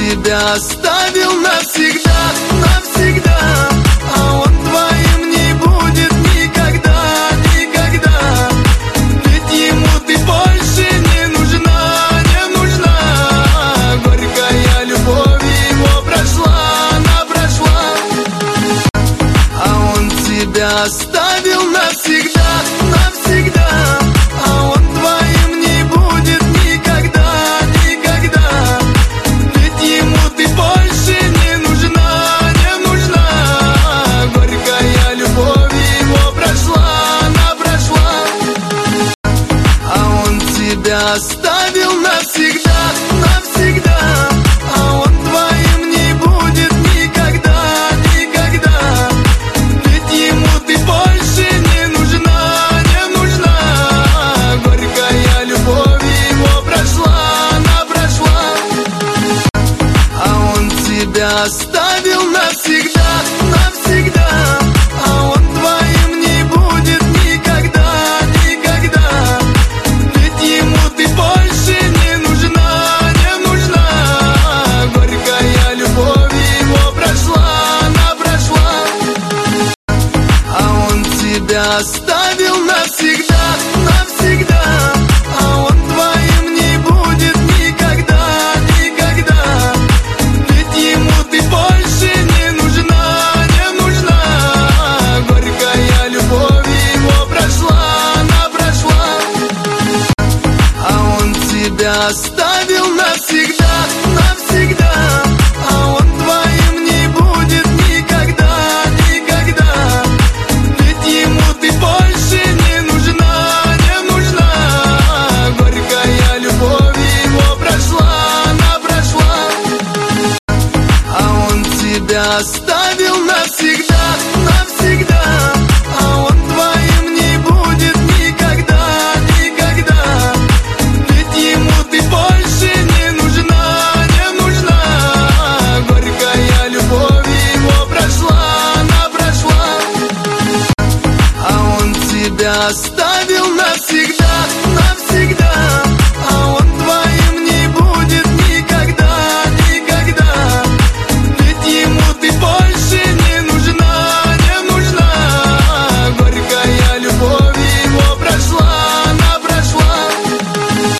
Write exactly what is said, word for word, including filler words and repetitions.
тебя оставил навсегда, навсегда. А он твоим не будет никогда, никогда. Ведь ему ты больше не нужна, не нужна. Горькая любовь его прошла, она прошла. А он тебя оставил навсегда, навсегда. А он твоим не будет никогда, никогда. Ведь ему ты больше не нужна, не нужна. Горькая любовь его прошла, она прошла. А он тебя оставил навсегда, навсегда. А он твоим не будет никогда, никогда. Ведь ему ты больше не нужна, не нужна. Горькая любовь его прошла, она прошла. А он тебя оставил навсегда, навсегда. А он твоим не будет никогда, никогда. Ведь ему ты больше не нужна, не нужна. Горькая любовь его прошла, она прошла. А он тебя оставил навсегда, навсегда. А он твоим не будет никогда, никогда. Ведь ему ты больше не нужна, не нужна. Горькая любовь его прошла, она прошла. А он тебя оставил навсегда, навсегда. А он твоим не будет никогда, никогда. Ведь ему ты больше не нужна, не нужна. Горькая любовь его прошла, она прошла. А он тебя оставил навсегда, навсегда. А он твоим не будет никогда, никогда. Ведь ему ты больше не нужна, не нужна. Горькая любовь его прошла, она прошла. А он тебя оставил навсегда.